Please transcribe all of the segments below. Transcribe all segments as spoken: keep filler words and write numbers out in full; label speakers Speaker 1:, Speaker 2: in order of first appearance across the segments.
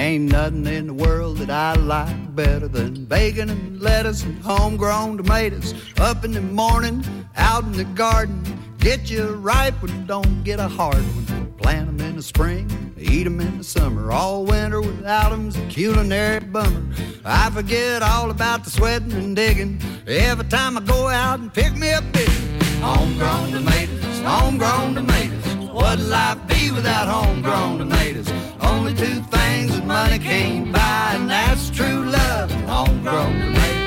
Speaker 1: Ain't nothing in the world that I like better than bacon and lettuce and homegrown tomatoes. Up in the morning, out in the garden, get you ripe one, don't get a hard one. Plant them in the spring, eat them in the summer. All winter without them's a culinary bummer. I forget all about the sweating and digging every time I go out and pick me a big homegrown tomatoes, homegrown tomatoes. What'd life be without homegrown tomatoes? Only two things that money can't buy, and that's true love and homegrown tomatoes.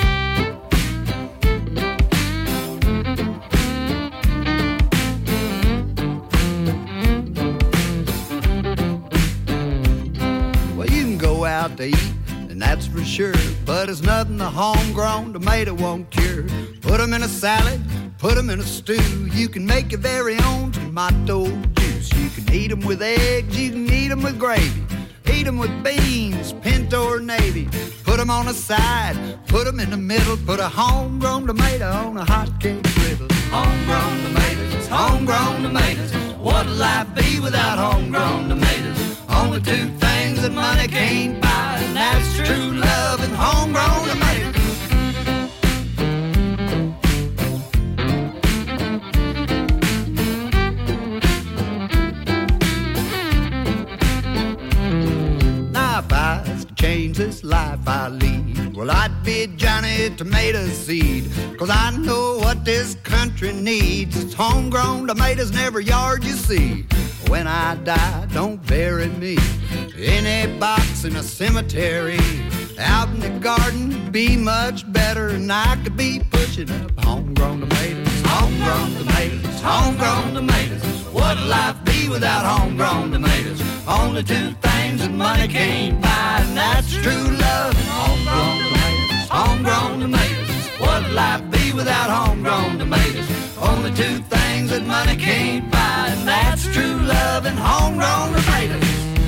Speaker 1: Well, you can go out to eat, and that's for sure, but it's nothing a homegrown tomato won't cure. Put them in a salad, put them in a stew. You can make your very own tomato juice. You can eat them with eggs, you can eat them with gravy. Eat them with beans, pinto or navy. Put them on the side, put them in the middle. Put a homegrown tomato on a hot cake griddle. Homegrown tomatoes, homegrown tomatoes. What'd life be without homegrown tomatoes? Only two things that money can't buy, and that's true love and homegrown tomatoes. Change this life I lead, well, I'd be Johnny Tomato Seed, 'cause I know what this country needs. It's homegrown tomatoes in every yard you see. When I die, don't bury me in a box in a cemetery. Out in the garden, be much better, and I could be pushing up homegrown tomatoes, homegrown tomatoes, homegrown tomatoes. What'd life be without homegrown tomatoes? Only two things that money can't buy, and that's true love and homegrown tomatoes, homegrown tomatoes. What'd life be without homegrown tomatoes? Only two things that money can't buy, and that's true love and homegrown tomatoes.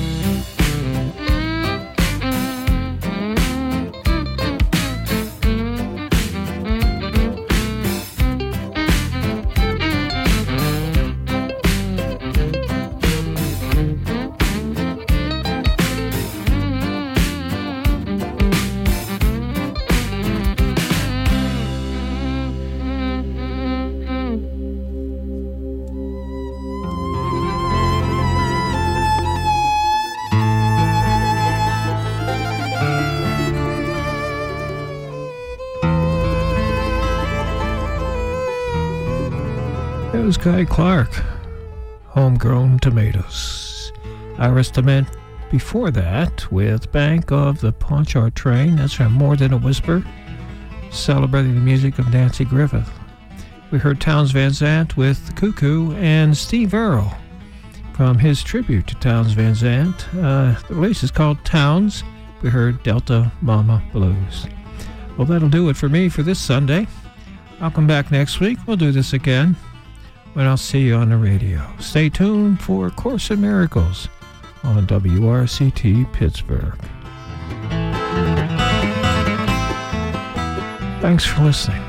Speaker 2: It was Guy Clark, Homegrown Tomatoes. Iris DeMent before that with Bank of the Ponchard Train. That's from More Than a Whisper, celebrating the music of Nancy Griffith. We heard Townes Van Zandt with The Cuckoo, and Steve Earle from his tribute to Townes Van Zandt. Uh, the release is called Townes. We heard Delta Mama Blues. Well, that'll do it for me for this Sunday. I'll come back next week. We'll do this again when I'll see you on the radio. Stay tuned for Course in Miracles on W R C T Pittsburgh. Thanks for listening.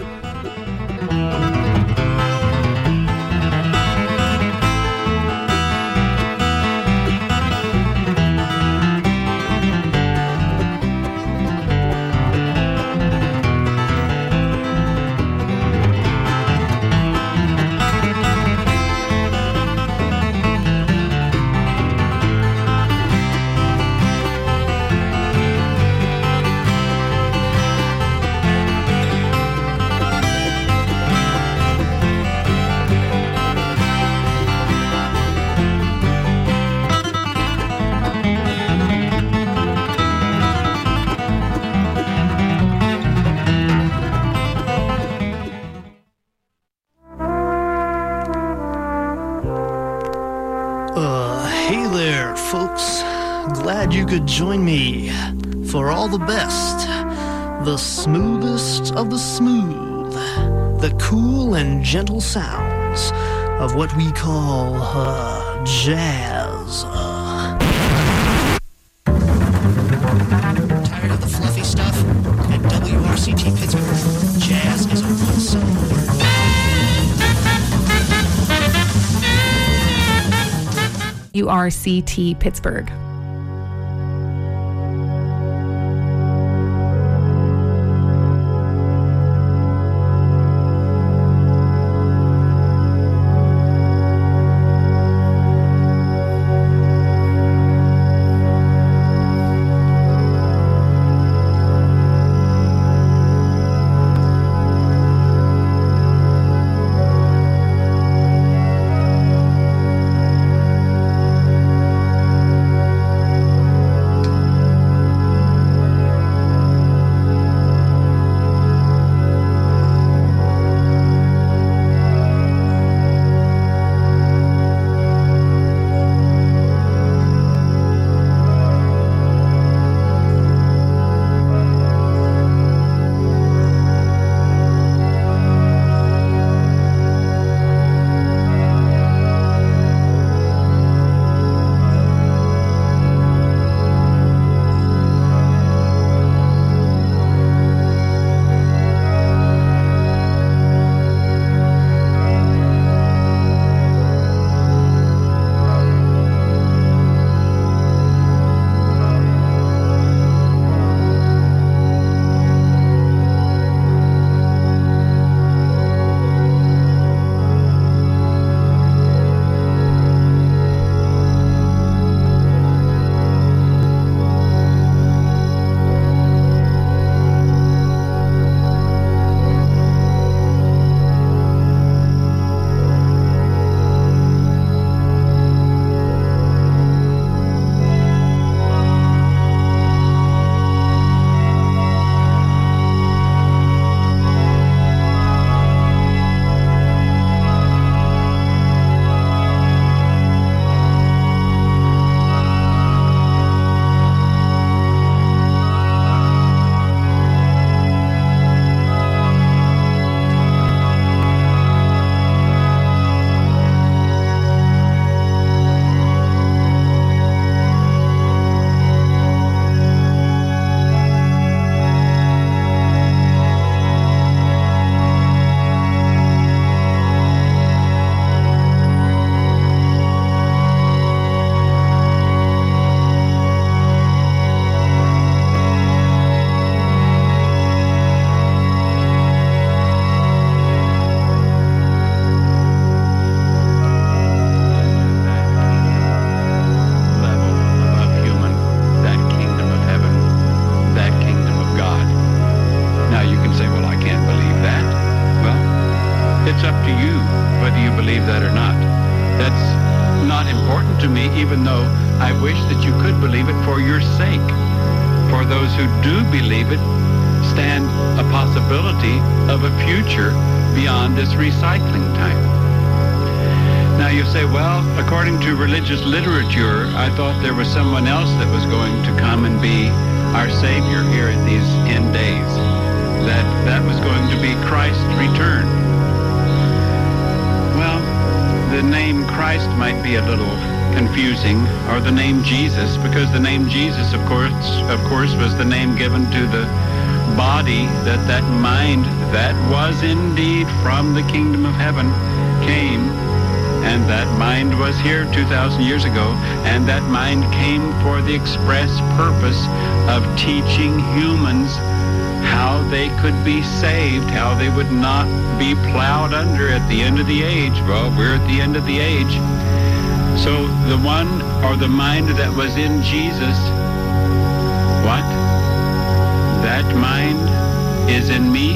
Speaker 3: Could join me for all the best, the smoothest of the smooth, the cool and gentle sounds of what we call uh, jazz. Uh. Tired of the fluffy stuff? At W R C T Pittsburgh, jazz is a one-syllable word.
Speaker 4: W R C T Pittsburgh. wish that you could believe it for your sake. For those who do believe it, stand a possibility of a future beyond this recycling time. Now you say, well, according to religious literature, I thought there was someone else that was going to come and be our Savior here in these end days. That that was going to be Christ's return. Well, the name Christ might be a little confusing, or the name Jesus, because the name Jesus, of course, of course, was the name given to the body that that mind that was indeed from the kingdom of heaven came. And that mind was here two thousand years ago, and that mind came for the express purpose of teaching humans how they could be saved, how they would not be plowed under at the end of the age. Well, we're at the end of the age. So the one, or the mind that was in Jesus, what? That mind is in me?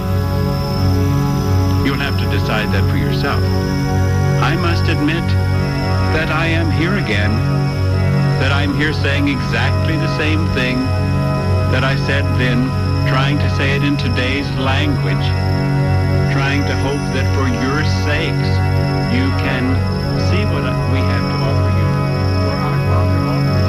Speaker 4: You'll have to decide that for yourself. I must admit that I am here again, that I'm here saying exactly the same thing that I said then, trying to say it in today's language, trying to hope that for your sakes you can see what we have to offer you. For our Father offers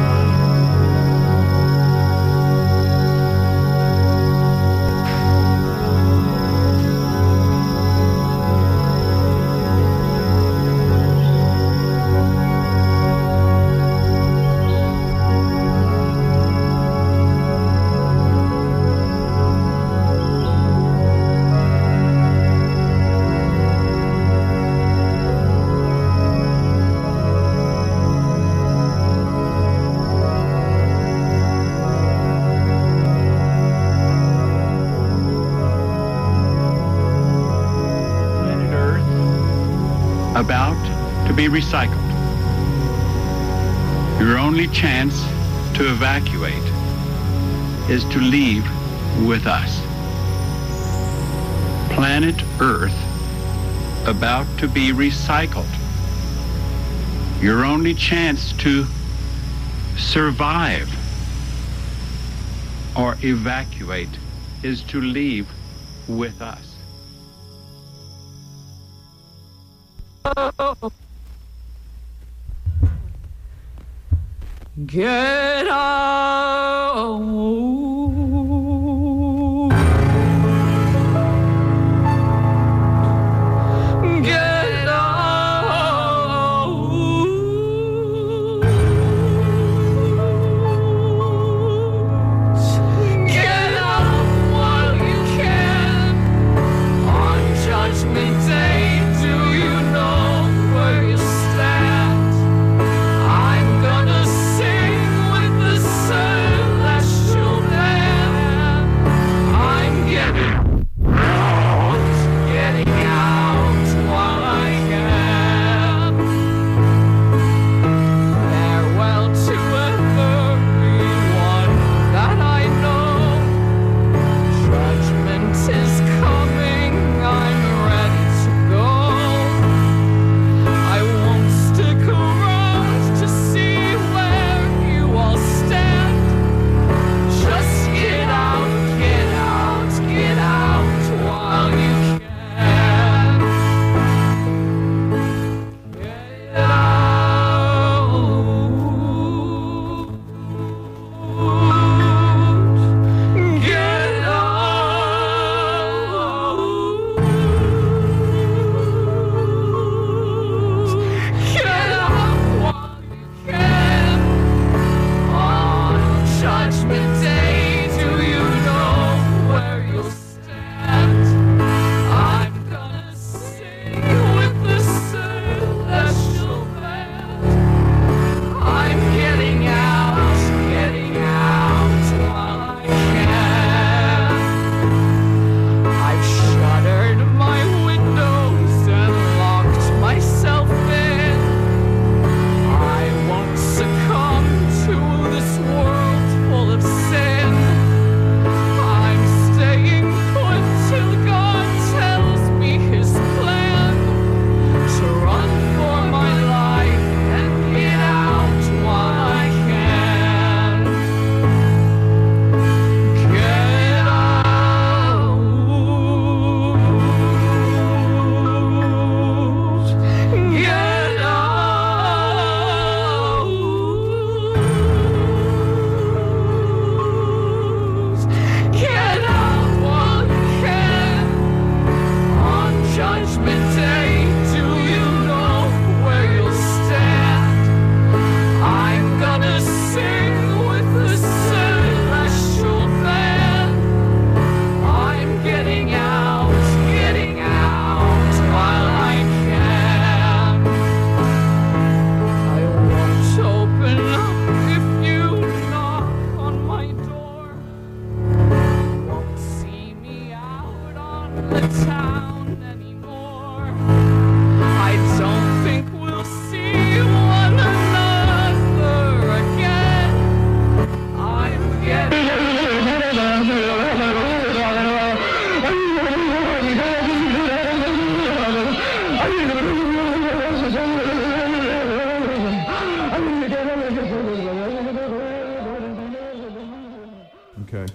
Speaker 4: about to be recycled. Your only chance to evacuate is to leave with us. Planet Earth about to be recycled. Your only chance to survive or evacuate is to leave with us.
Speaker 5: Get out. Get out. Get out while you can. On Judgment Day, do you know where you stand? I'm gonna sing with the celestial
Speaker 6: Okay.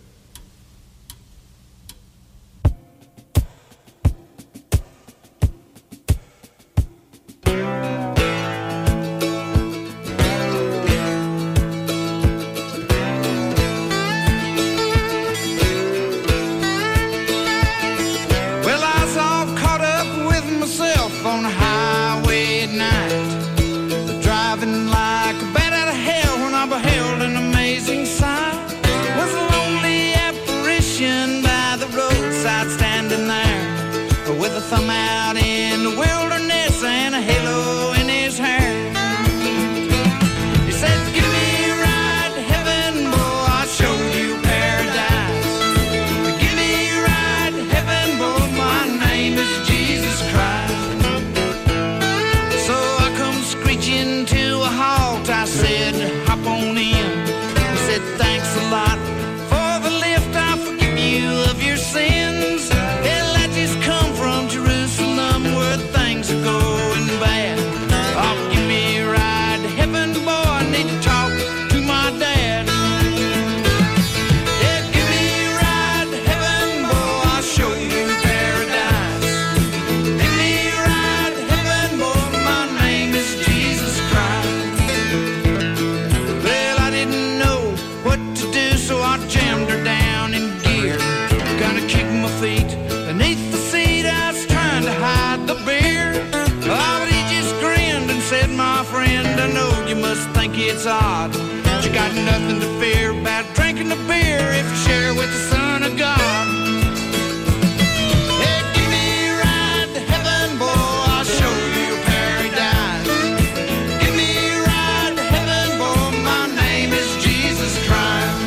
Speaker 1: Well, I was all caught up with myself on the highway at night, driving like a bat out of hell when I beheld an amazing sight. Was a lonely apparition by the roadside, standing there with a thumb out in the wilderness and a halo in his hair. He said, "Give me a ride to heaven, boy, I'll show you paradise. Give me a ride to heaven, boy, my name is Jesus Christ." So I come screeching to a halt. I said, "Hop on in." He said, "Thanks a lot for the lift. I forgive you of your sins." Well, I just come from Jerusalem where things are going bad. Oh, give me a ride to heaven, boy, I need to talk to my dad. Yeah, give me a ride to heaven, boy, I'll show you paradise. Give me a ride to heaven, boy, my name is Jesus Christ. Well, I didn't know what to do, so I jammed her down in gear. Kinda kicked my feet beneath the seat. I was trying to hide the beer. Oh, but he just grinned and said, "My friend, I know you must think it's odd, but you got nothing to fear about drinking the beer if you share with the Son of God. Hey, give me a ride to heaven, boy, I'll show you paradise. Give me a ride to heaven, boy, my name is Jesus Christ."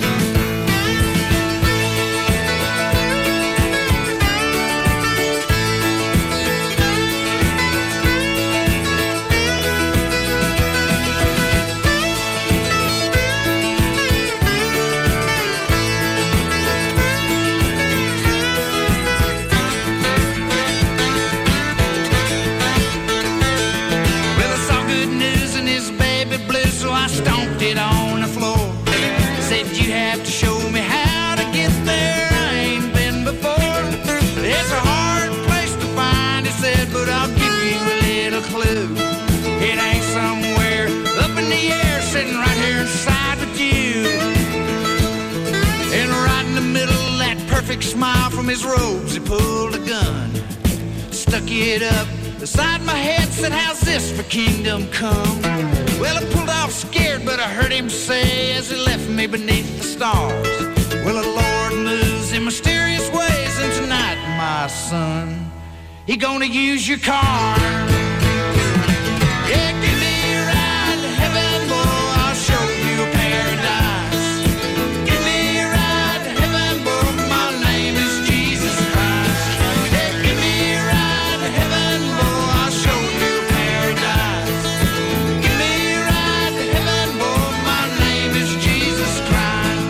Speaker 1: Well, I saw good news in his baby blue, so I stomped it on the floor. Said, "You have to show me how to get there. I ain't been before. It's a hard place to find," he said, "but I'll give you a little clue. It ain't somewhere up in the air, sitting right here inside with you." And right in the middle of that perfect smile from his robes, he pulled a gun, stuck it up beside my head, said, "How's this for kingdom come?" Well, I pulled off scared, but I heard him say as he left me beneath the stars, "Well, the Lord moves in mysterious ways, and tonight, my son, he gonna use your car. Yeah, give me a ride to heaven, boy, I'll show you paradise. Give me a ride to heaven, boy, my name is Jesus Christ. Yeah, give me a ride to heaven, boy, I'll show you paradise. Give me a ride to heaven, boy, my name is Jesus Christ."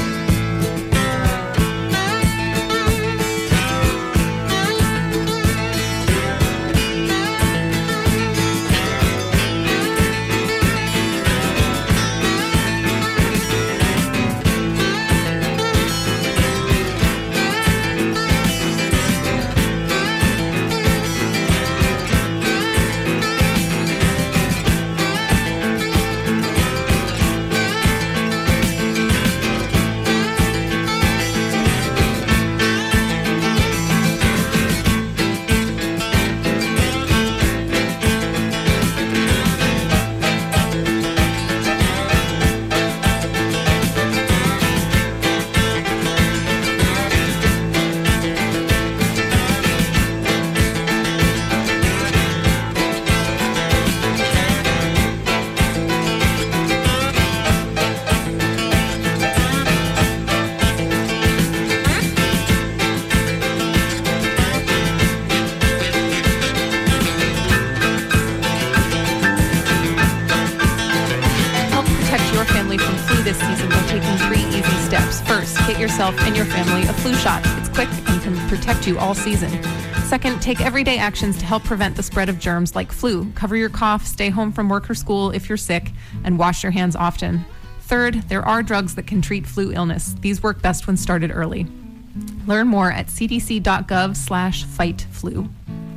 Speaker 7: get yourself and your family a flu shot. It's quick and can protect you all season. Second, take everyday actions to help prevent the spread of germs like flu. Cover your cough, stay home from work or school if you're sick, and wash your hands often. Third, there are drugs that can treat flu illness. These work best when started early. Learn more at cdc.gov slash fight flu.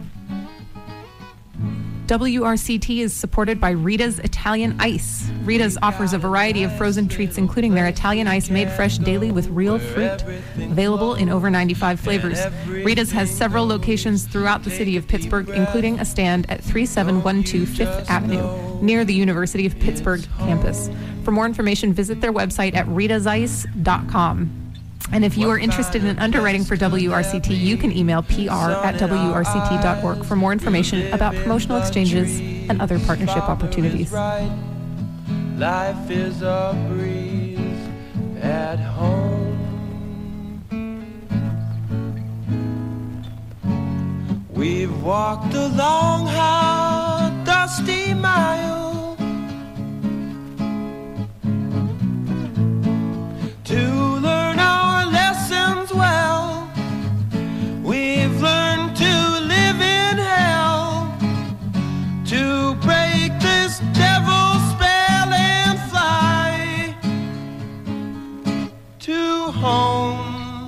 Speaker 7: W R C T is supported by Rita's Italian Ice. Rita's offers a variety of frozen treats, including their Italian Ice made fresh daily with real fruit. Available in over ninety-five flavors. Rita's has several locations throughout the city of Pittsburgh, including a stand at thirty-seven twelve Fifth Avenue, near the University of Pittsburgh campus. For more information, visit their website at ritas ice dot com. And if you are interested in underwriting for W R C T, you can email P R at W R C T dot org for more information about promotional exchanges and other partnership opportunities.
Speaker 6: Life is a breeze at home. We've walked a long, hard, dusty mile to learn our lessons well. We've learned to live in hell, to break this devil's spell and fly to home.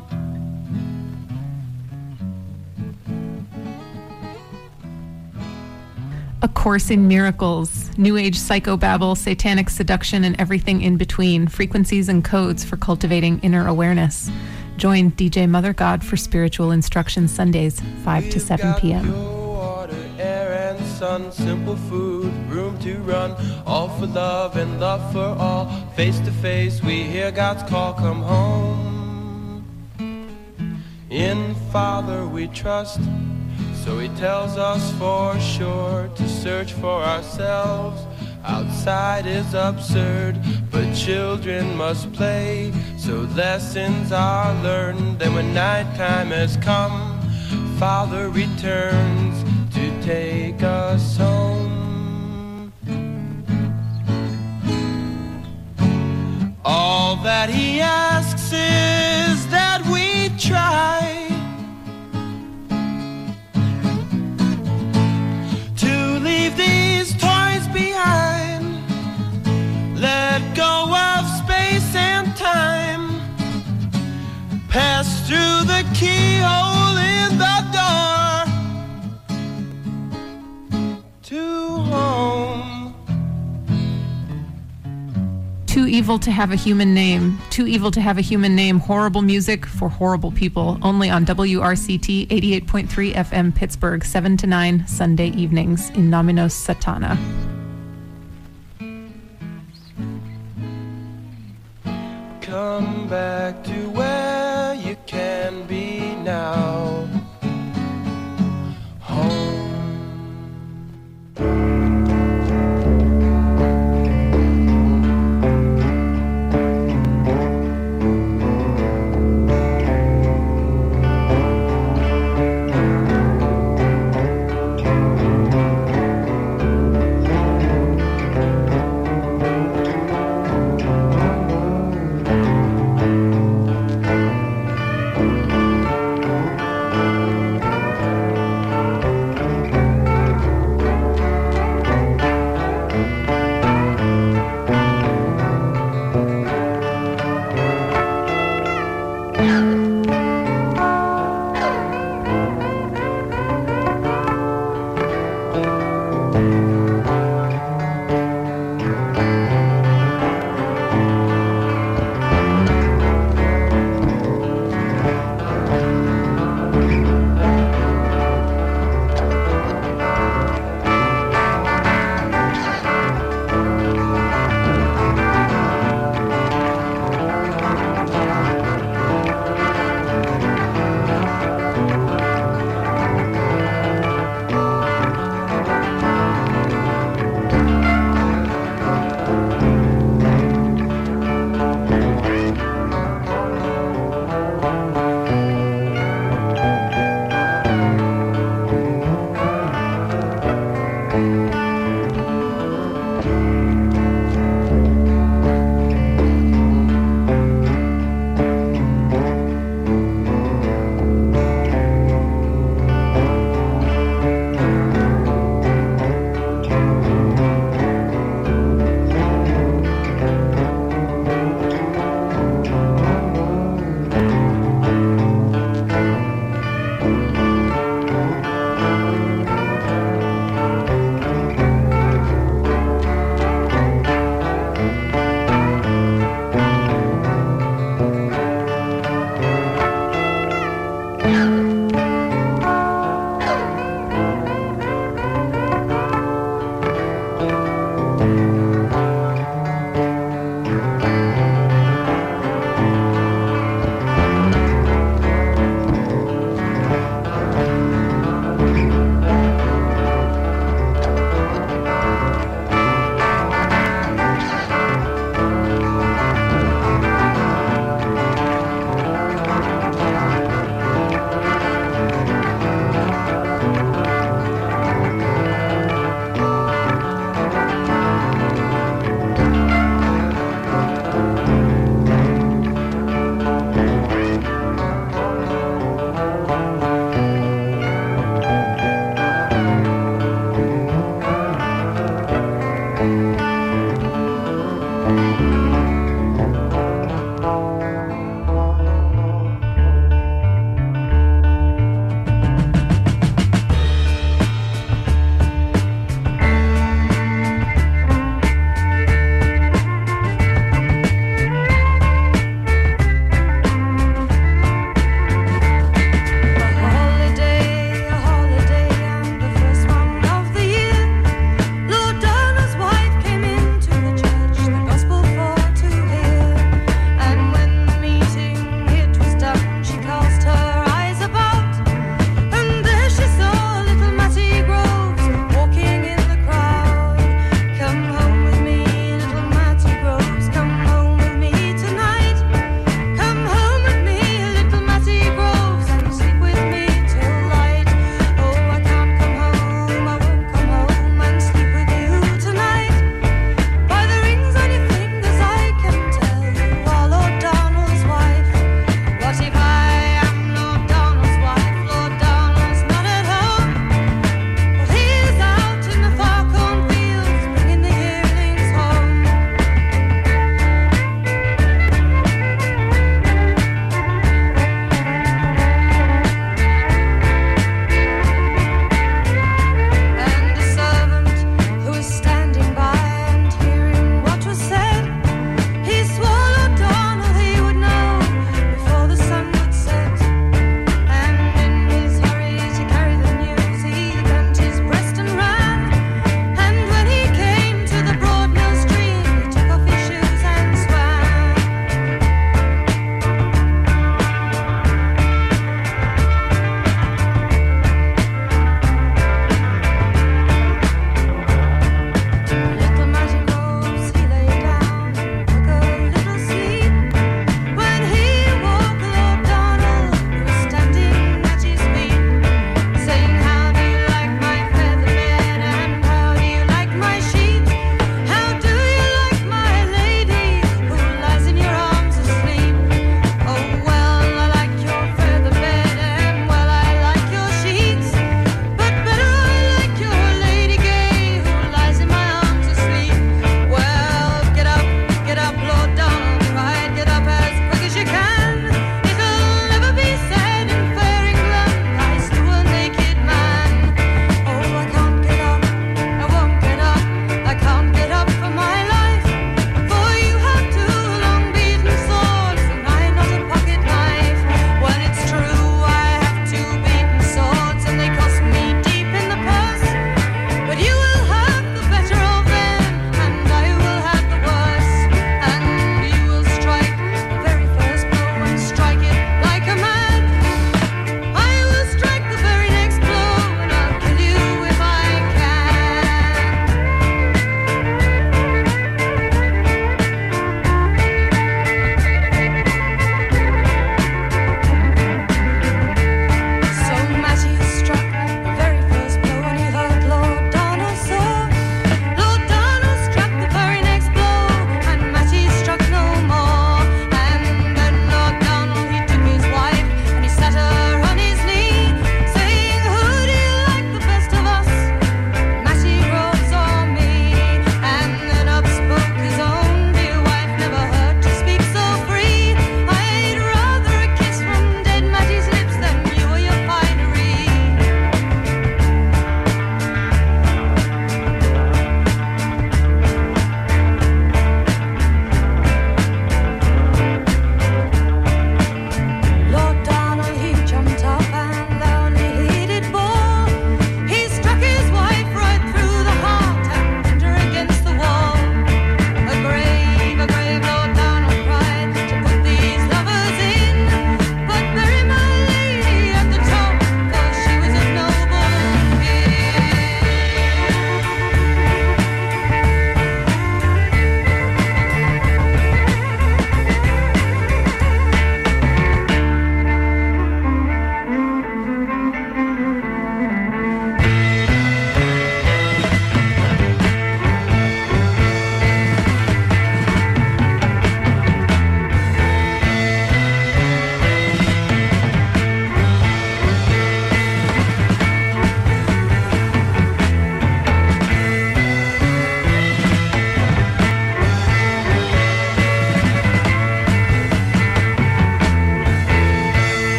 Speaker 7: A Course in Miracles, New Age psychobabble, satanic seduction, and everything in between. Frequencies and codes for cultivating inner awareness. Join D J Mother God for spiritual instruction Sundays, five to seven p.m.
Speaker 6: Water, air, and sun, simple food, room to run, all for love and love for all. Face to face, we hear God's call, come home. In Father we trust, so he tells us for sure to search for ourselves. Outside is absurd, but children must play, so lessons are learned. Then when nighttime has come, Father returns to take us home. All that he asks is that we try leave these toys behind. Let go of space and time. Pass through the keyhole in the door to home.
Speaker 7: Too Evil to Have a Human Name. Too Evil to Have a Human Name. Horrible music for horrible people. Only on W R C T eighty-eight point three F M Pittsburgh, seven to nine Sunday evenings in Nominos Satana.
Speaker 6: Come back to where you can be now. Home.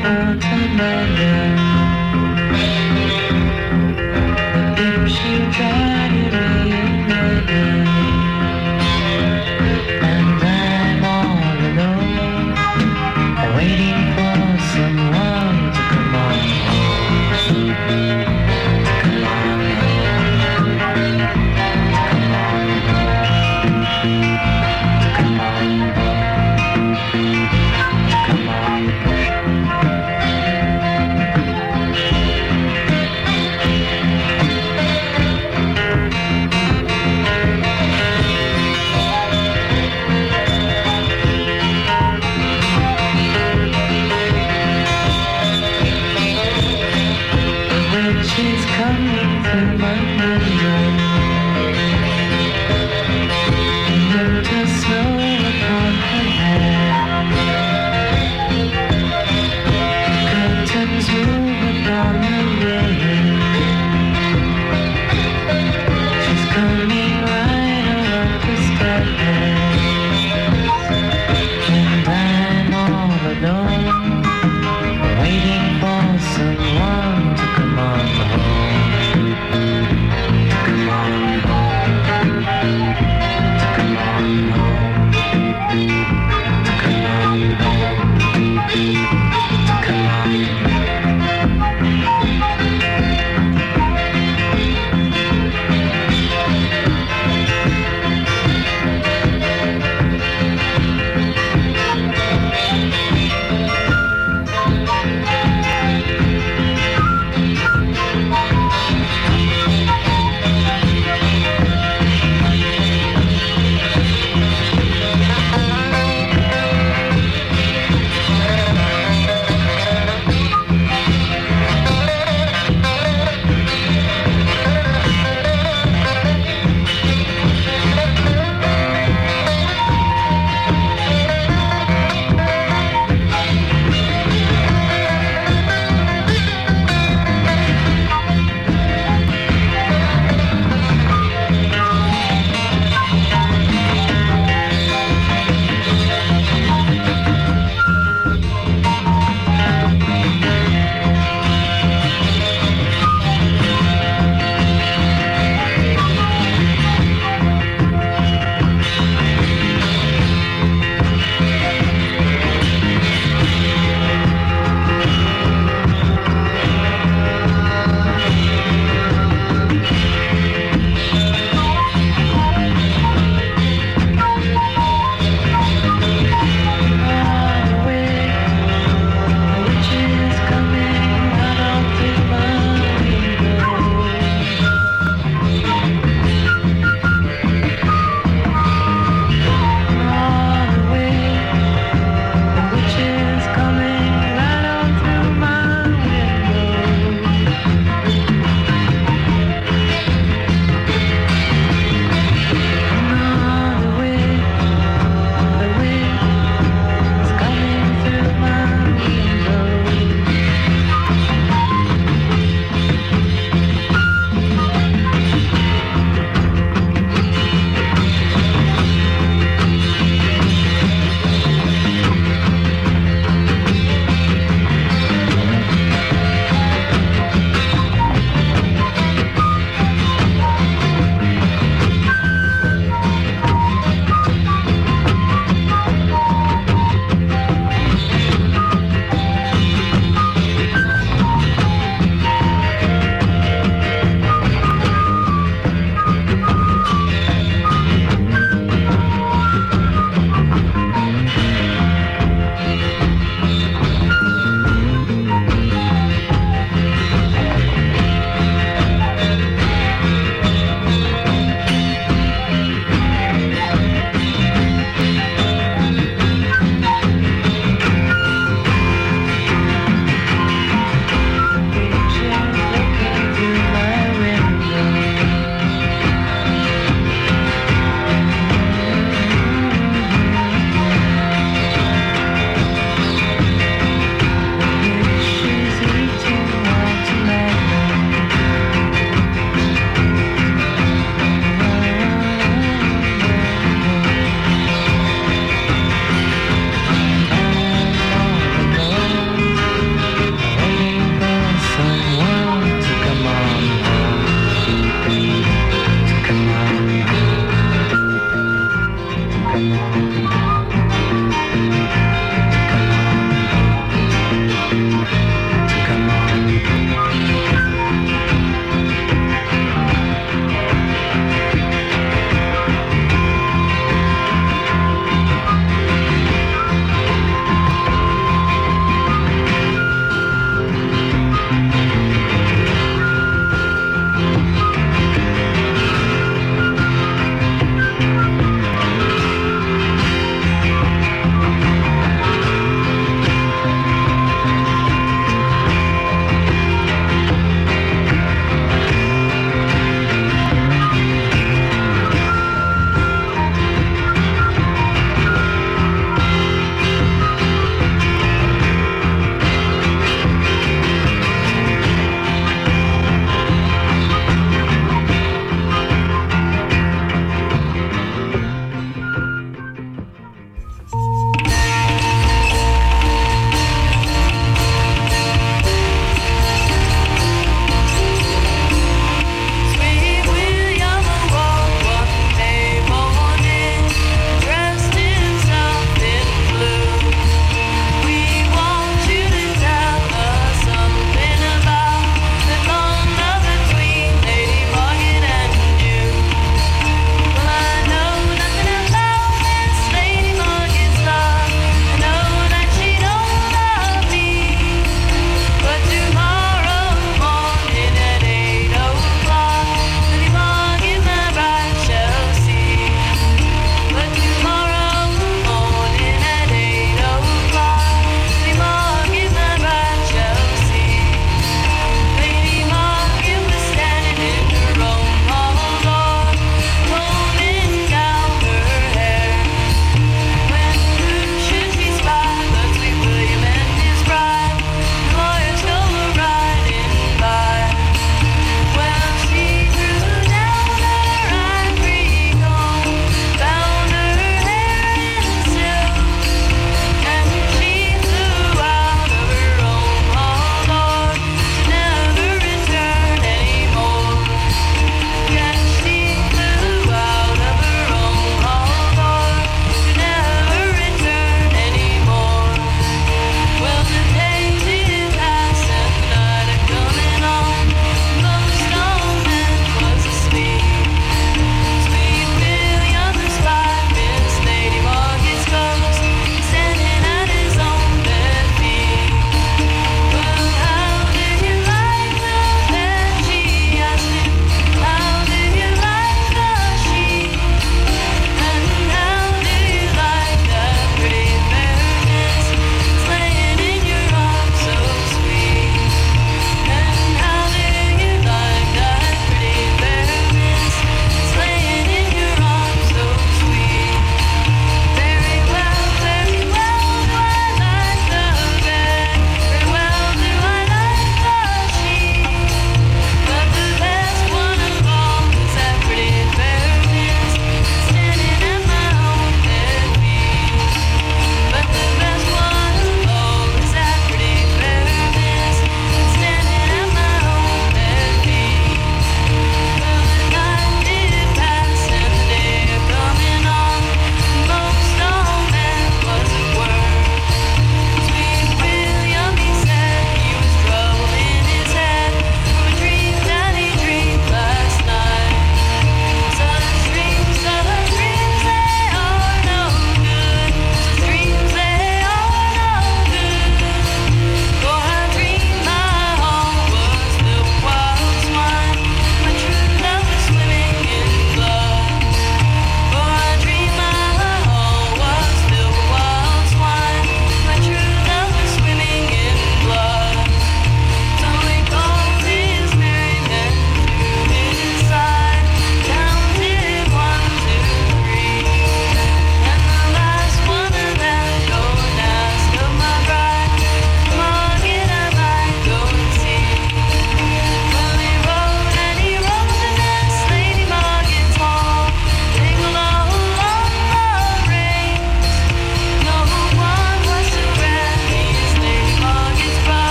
Speaker 8: Snow upon her hair.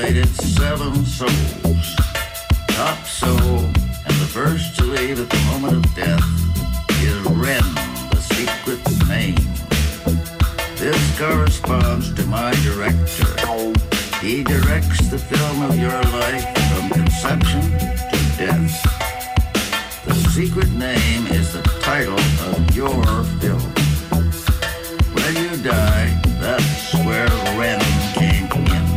Speaker 8: related seven souls. Top soul, and the first to leave at the moment of death, is Ren, the secret name. This corresponds to my director. He directs the film of your life from conception to death. The secret name is the title of your film. When you die, that's where Ren came in.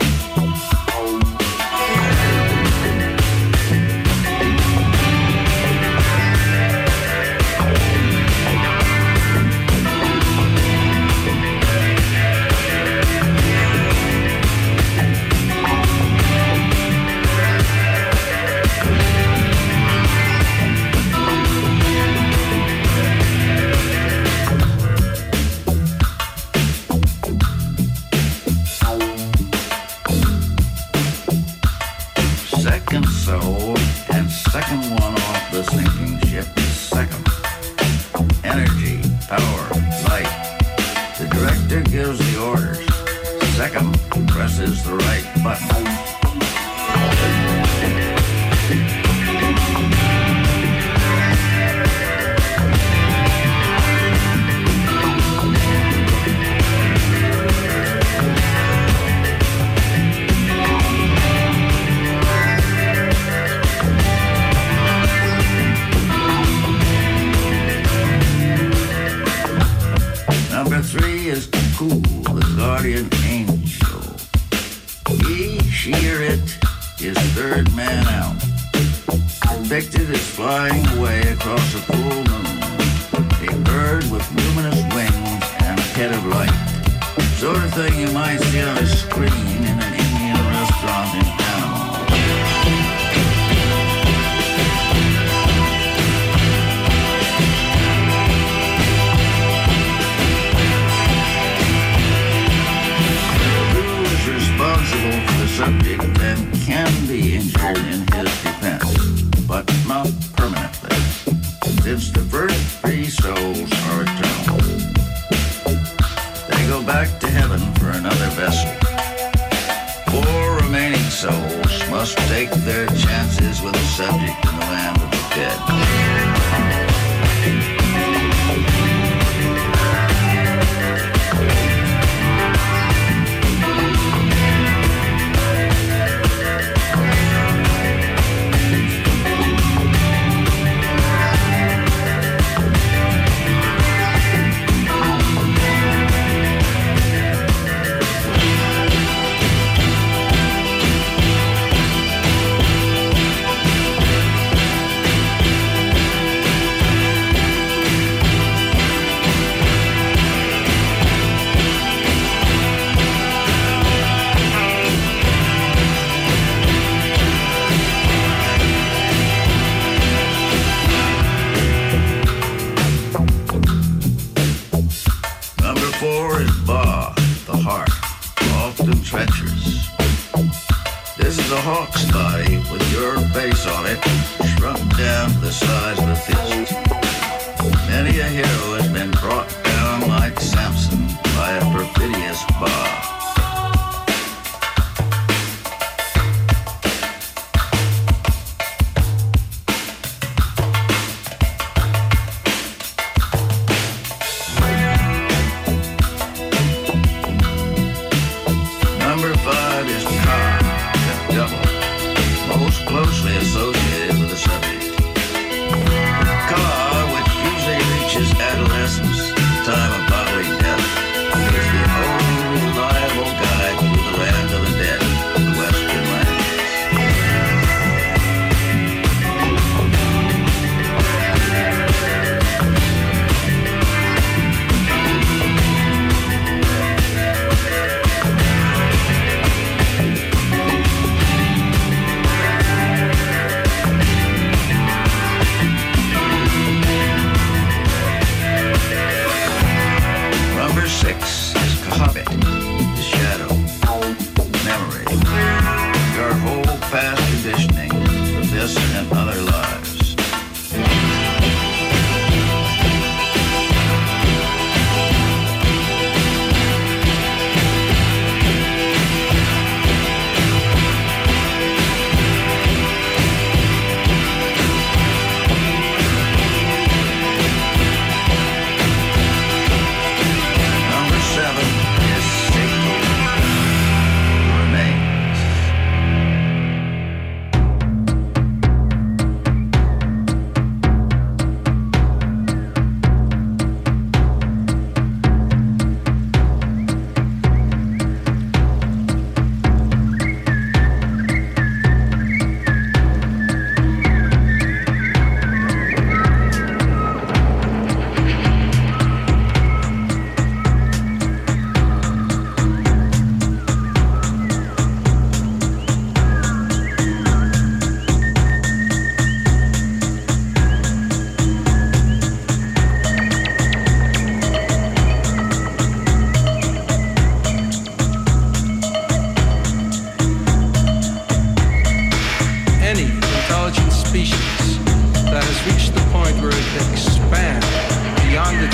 Speaker 8: Presses the right button. Number three is Cool, the guardian angel. He, she, or it is third man out. Convicted is flying away across a full moon. A bird with luminous wings and a head of light. Sort of thing you might see on a screen in an Indian restaurant in Panama. Responsible for the subject and can be injured in his defense, but not permanently, since the first three souls are eternal. They go back to heaven for another vessel. Four remaining souls must take their chances with the subject in the land of the dead. Closely associated with the subject.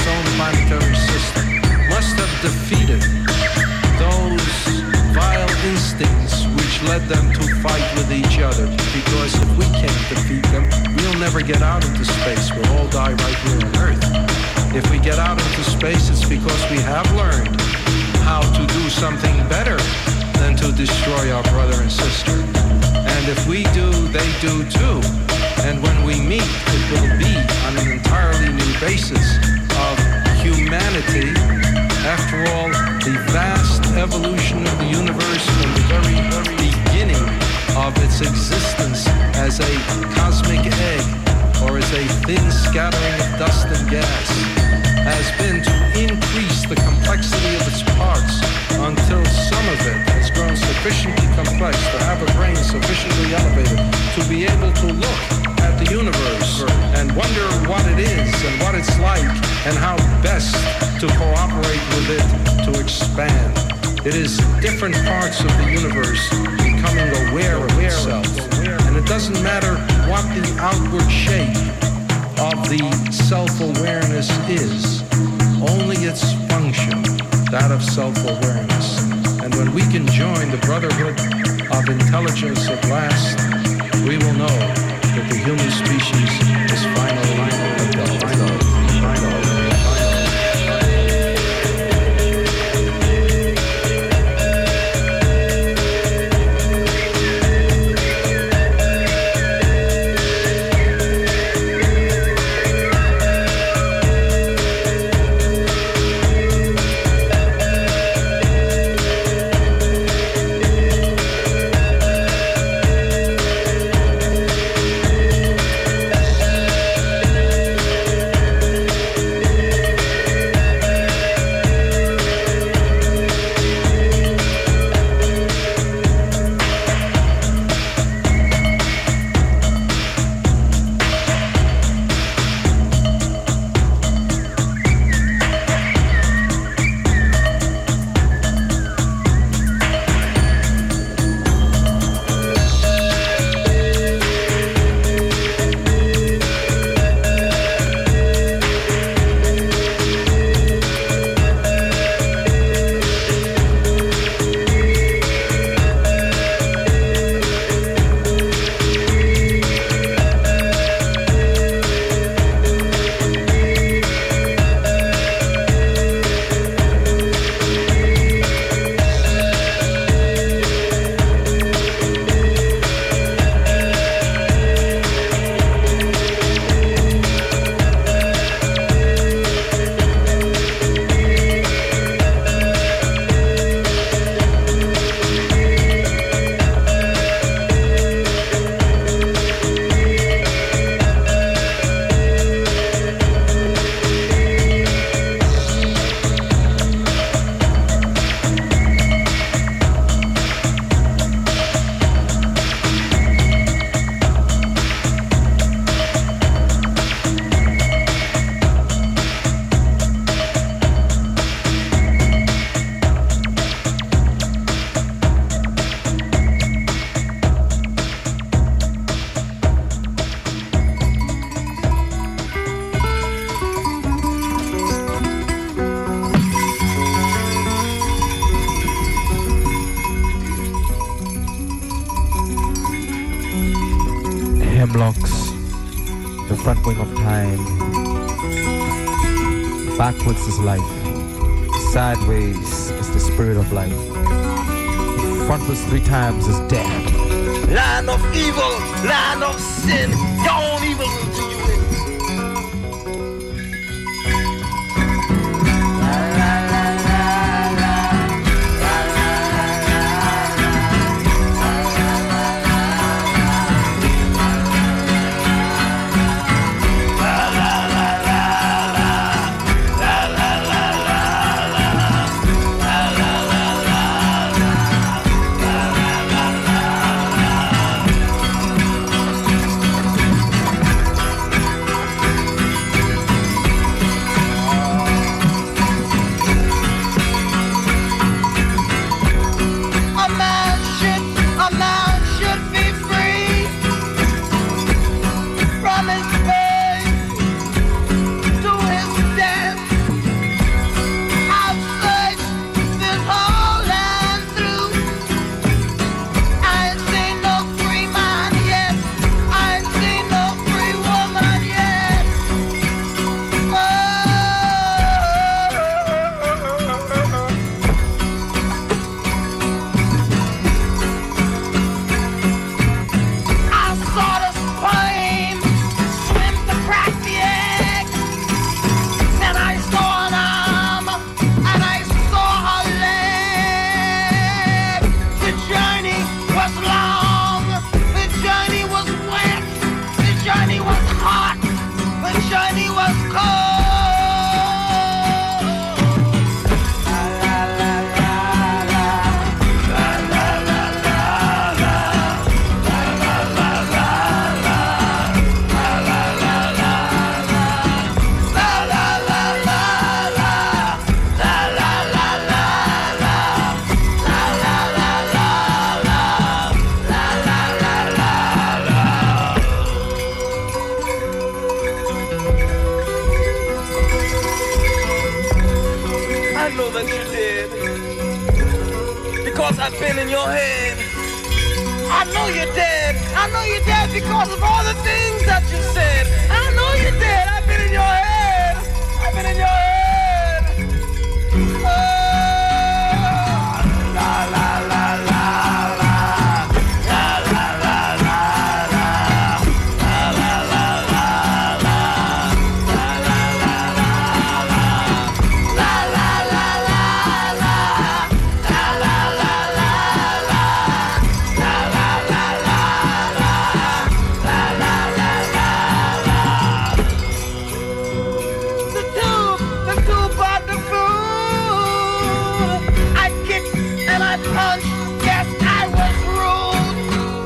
Speaker 9: its own planetary system must have defeated those vile instincts which led them to fight with each other. Because if we can't defeat them, we'll never get out into space. We'll all die right here on Earth. If we get out into space, it's because we have learned how to do something better than to destroy our brother and sister. And if we do, they do too. And when we meet, it will be on an entirely new basis of humanity. After all, the vast evolution of the universe from the very, very beginning of its existence as a cosmic egg or as a thin scattering of dust and gas has been to increase the complexity of its parts until some of it has grown sufficiently complex to have a brain sufficiently elevated to be able to look at the universe and wonder what it is and what it's like and how best to cooperate with it to expand. It is different parts of the universe becoming aware of itself. And it doesn't matter what the outward shape of the self-awareness is, only its function, that of self-awareness. And when we can join the brotherhood of intelligence at last, we will know that the human species is finally final, final, final.
Speaker 10: Hemlocks, the front wing of time. Backwards is life. Sideways is the spirit of life. Frontwards three times is death.
Speaker 11: Land of evil, land of sin, your evil will do you in. I've been in your head. I know you're dead. I know you're dead because of all the things that you said. I know you're dead. I've been in your head. I've been in your head. Oh, la la la la la. La la la la la. La la la la la. La la la la la. La la la la la. La la la la la. La la la la la. La la la la la. The tube, the tube bought the food. I kicked and I punched. Yes, I was rude.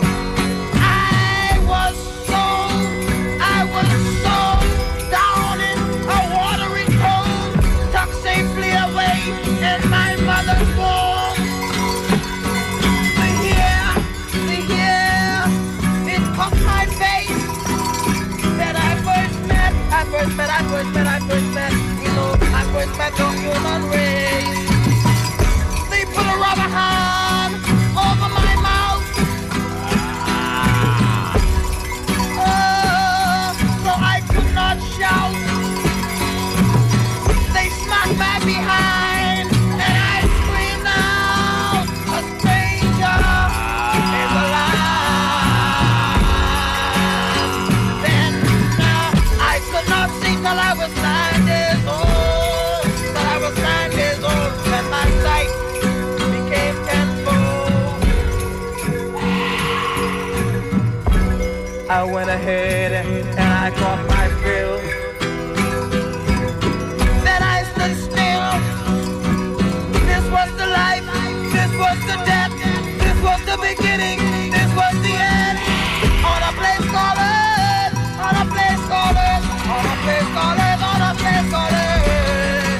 Speaker 11: I was so, I was so down in a watery cold, tucked safely away in my mother's womb. The year, the year, it caught my face that I first met, I first met, I first met, I first met, you know, I first met the human race. They put a rubber hand over my mouth. Oh, so I could not shout. They smacked my behind, and I screamed out, a stranger is alive. Then uh, I could not see till I was nine years old, till I was nine years old, and my sight became tenfold. I went ahead and I caught my fill. Then I stood still. This was the life, this was the death, this was the beginning, this was the end. On a place called Earth, on a place called Earth, on a place called Earth, on a place called Earth.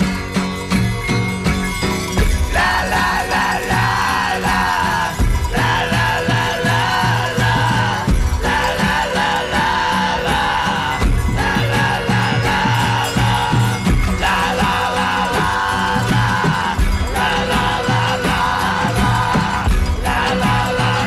Speaker 11: La la la la la. La la la la la. La la la la la. La la la la la. La la la la la. La la la la la. La la la la la.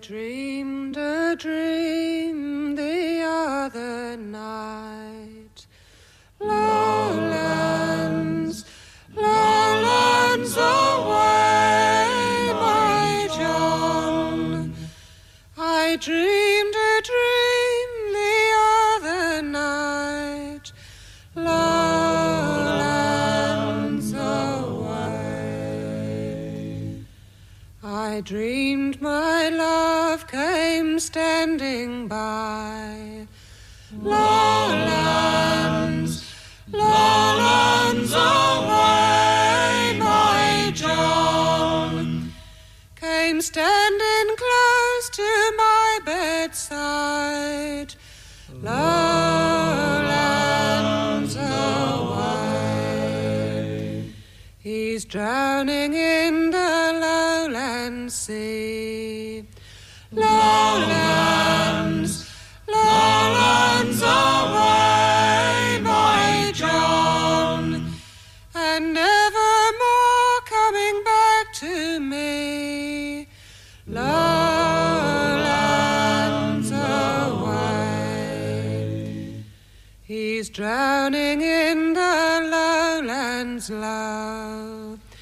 Speaker 12: dreamed a dream the other night. Lowlands, lowlands away, my John. I dreamed a dream the other night. Lowlands away. I dreamed my love came standing by. Lowlands, lowlands away, my John. Came standing close to my bedside. Lowlands away. He's drowning in the lowland sea. Lowlands, lowlands away, my John, and never more coming back to me. Lowlands away. He's drowning in the lowlands, love.